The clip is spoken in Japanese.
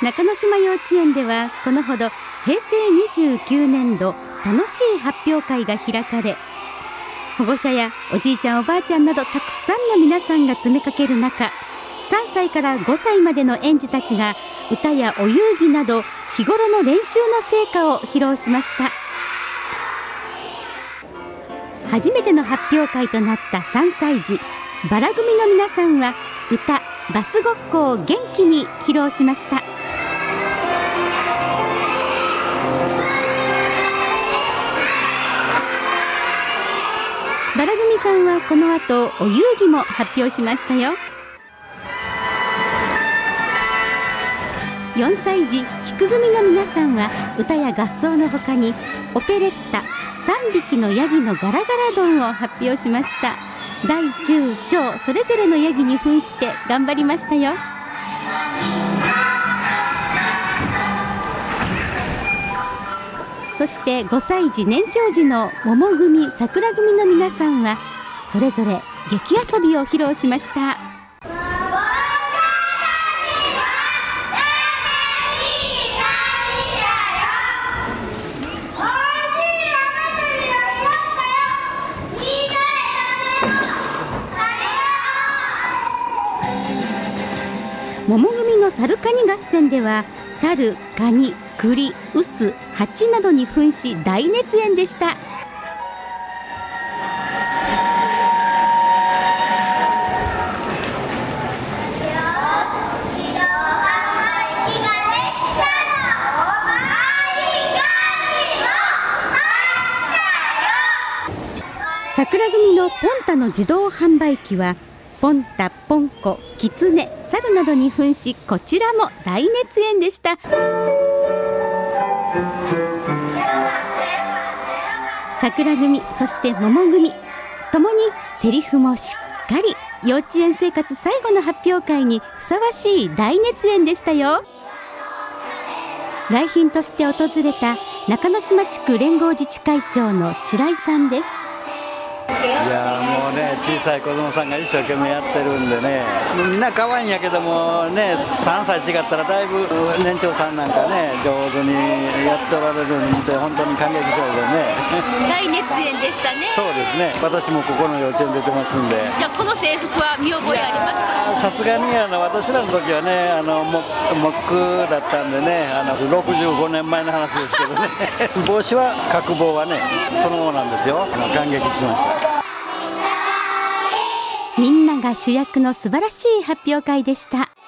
中之島幼稚園ではこのほど平成29年度楽しい発表会が開かれ、保護者やおじいちゃんおばあちゃんなどたくさんの皆さんが詰めかける中、3歳から5歳までの園児たちが歌やお遊戯など日頃の練習の成果を披露しました。初めての発表会となった3歳児バラ組の皆さんは歌バスごっこを元気に披露しました。バラ組さんはこの後お遊戯も発表しましたよ。4歳児菊組の皆さんは歌や合奏のほかにオペレッタ3匹のヤギのガラガラ丼を発表しました。大中小それぞれのヤギに扮して頑張りましたよ。そして5歳児年長児の桃組桜組の皆さんはそれぞれ劇遊びを披露しました。桃組の猿カニ合戦では猿、カニ、栗、臼、蜂などに扮し大熱演でした。桜組のポンタの自動販売機はポンタ、ポンコ、キツネ、猿などに扮しこちらも大熱演でした。桜組そして桃組ともにセリフもしっかり、幼稚園生活最後の発表会にふさわしい大熱演でしたよ。来賓として訪れた中之島地区連合自治会長の白井さんです。 いやもうね、小さい子供さんが一生懸命やってるんでね、みんな可愛いんやけどもね、3歳違ったらだいぶ年長さんなんかね上手にやっておられるのを見て本当に感激症でね大熱演でしたね。 そうですね、私もここの幼稚園出てますんで。 じゃあこの制服は見覚えありますか？ さすがに私らの時はね木だったんでね、65年前の話ですけどね帽子は角帽はねそのままなんですよ。感激しました。 みんなが主役の素晴らしい発表会でした。